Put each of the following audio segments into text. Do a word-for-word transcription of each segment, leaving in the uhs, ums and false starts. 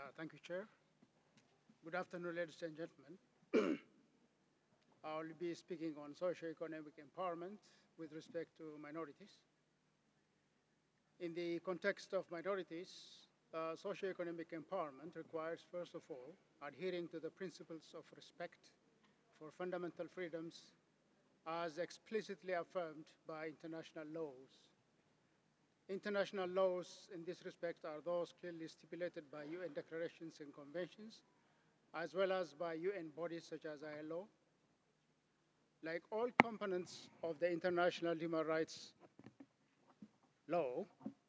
Uh, thank you, Chair. Good afternoon, ladies and gentlemen. I'll be speaking on socio-economic empowerment with respect to minorities. In the context of minorities, uh, socio-economic empowerment requires, first of all, adhering to the principles of respect for fundamental freedoms as explicitly affirmed by international laws. International laws in this respect are those clearly stipulated by U N declarations and conventions, as well as by U N bodies such as I L O. Like all components of the international human rights law,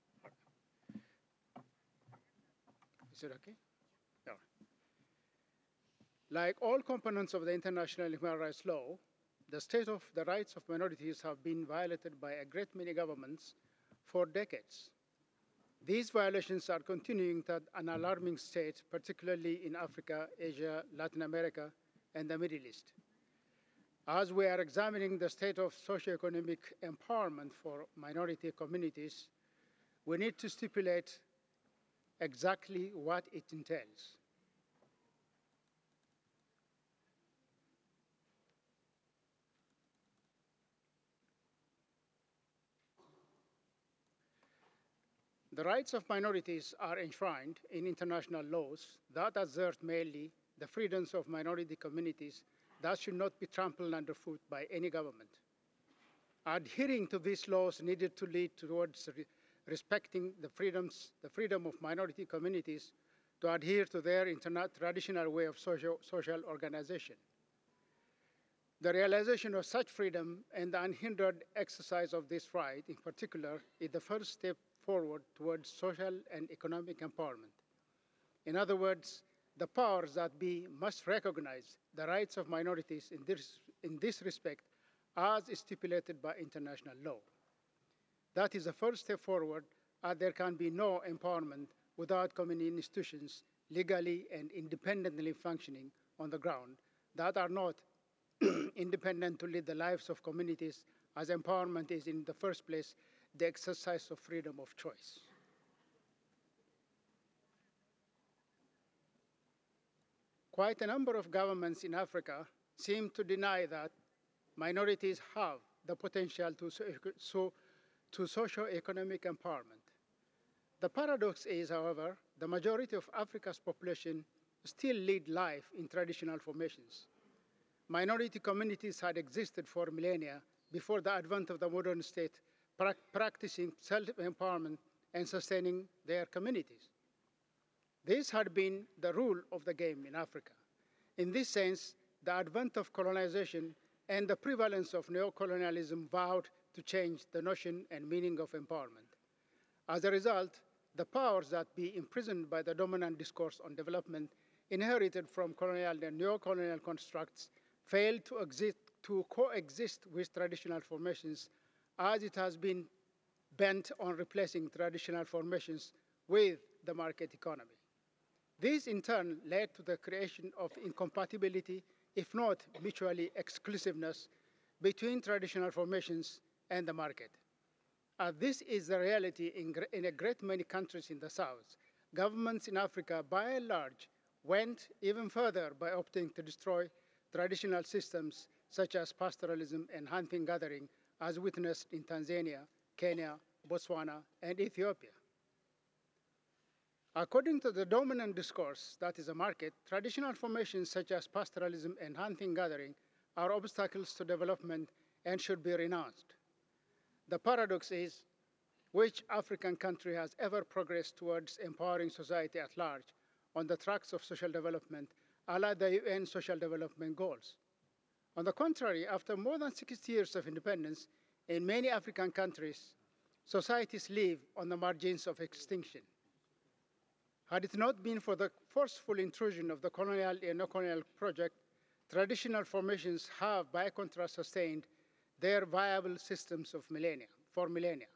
is it okay? No. Like all components of the international human rights law, the state of the rights of minorities have been violated by a great many governments for decades. These violations are continuing at an alarming state, particularly in Africa, Asia, Latin America, and the Middle East. As we are examining the state of socioeconomic empowerment for minority communities, we need to stipulate exactly what it entails. The rights of minorities are enshrined in international laws that assert mainly the freedoms of minority communities that should not be trampled underfoot by any government. Adhering to these laws needed to lead towards re respecting the freedoms, the freedom of minority communities to adhere to their interna traditional way of social, social organization. The realization of such freedom and the unhindered exercise of this right, in particular, is the first step forward towards social and economic empowerment. In other words, the powers that be must recognize the rights of minorities in this, in this respect as stipulated by international law. That is the first step forward, as there can be no empowerment without community institutions legally and independently functioning on the ground that are not independent to lead the lives of communities, as empowerment is in the first place the exercise of freedom of choice. Quite a number of governments in Africa seem to deny that minorities have the potential to, so, so, to socio-economic empowerment. The paradox is, however, the majority of Africa's population still lead life in traditional formations. Minority communities had existed for millennia before the advent of the modern state, pra practicing self-empowerment and sustaining their communities. This had been the rule of the game in Africa. In this sense, the advent of colonization and the prevalence of neocolonialism vowed to change the notion and meaning of empowerment. As a result, the powers that be imprisoned by the dominant discourse on development inherited from colonial and neo-colonial constructs failed to, exist, to coexist with traditional formations, as it has been bent on replacing traditional formations with the market economy. This in turn led to the creation of incompatibility, if not mutually exclusiveness, between traditional formations and the market. Uh, this is the reality in, in a great many countries in the South. Governments in Africa, by and large, went even further by opting to destroy traditional systems such as pastoralism and hunting gathering, as witnessed in Tanzania, Kenya, Botswana, and Ethiopia. According to the dominant discourse, that is a market, traditional formations such as pastoralism and hunting gathering are obstacles to development and should be renounced. The paradox is, which African country has ever progressed towards empowering society at large on the tracks of social development, allied the U N Social Development Goals? On the contrary, after more than sixty years of independence, in many African countries, societies live on the margins of extinction. Had it not been for the forceful intrusion of the colonial and neo-colonial project, traditional formations have, by contrast, sustained their viable systems of millennia, for millennia.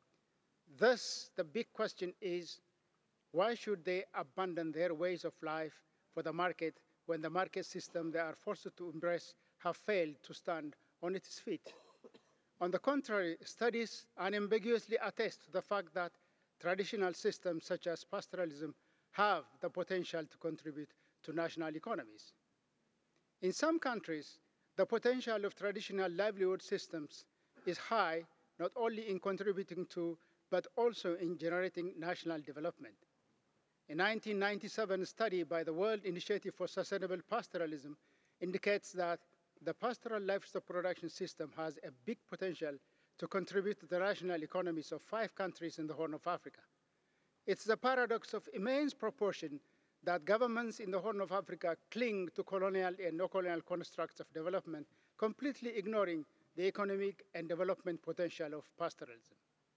Thus, the big question is, why should they abandon their ways of life for the market when the market system they are forced to embrace have failed to stand on its feet? On the contrary, studies unambiguously attest to the fact that traditional systems such as pastoralism have the potential to contribute to national economies. In some countries, the potential of traditional livelihood systems is high, not only in contributing to, but also in generating national development. A nineteen ninety-seven study by the World Initiative for Sustainable Pastoralism indicates that the pastoral livestock production system has a big potential to contribute to the national economies of five countries in the Horn of Africa. It's the paradox of immense proportion that governments in the Horn of Africa cling to colonial and neo-colonial constructs of development, completely ignoring the economic and development potential of pastoralism.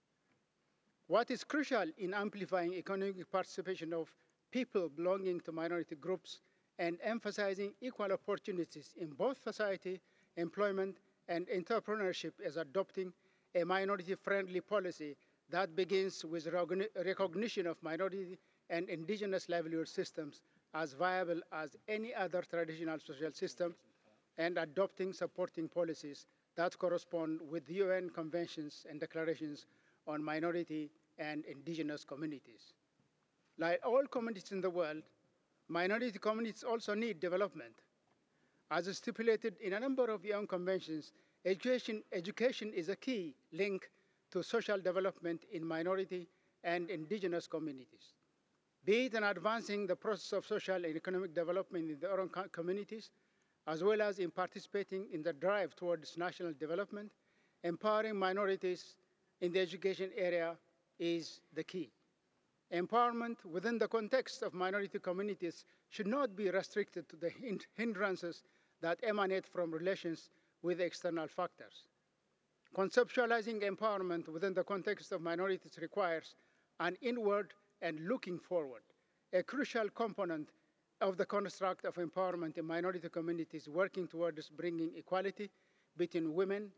What is crucial in amplifying economic participation of people belonging to minority groups and emphasizing equal opportunities in both society, employment, and entrepreneurship is adopting a minority-friendly policy that begins with recognition of minority and indigenous livelihood systems as viable as any other traditional social system, and adopting supporting policies that correspond with the U N conventions and declarations on minority and indigenous communities. Like all communities in the world, minority communities also need development. As stipulated in a number of U N conventions, education, education is a key link to social development in minority and indigenous communities. Be it in advancing the process of social and economic development in their own communities, as well as in participating in the drive towards national development, empowering minorities in the education area is the key. Empowerment within the context of minority communities should not be restricted to the hindrances that emanate from relations with external factors. Conceptualizing empowerment within the context of minorities requires an inward and looking forward, a crucial component of the construct of empowerment in minority communities working towards bringing equality between women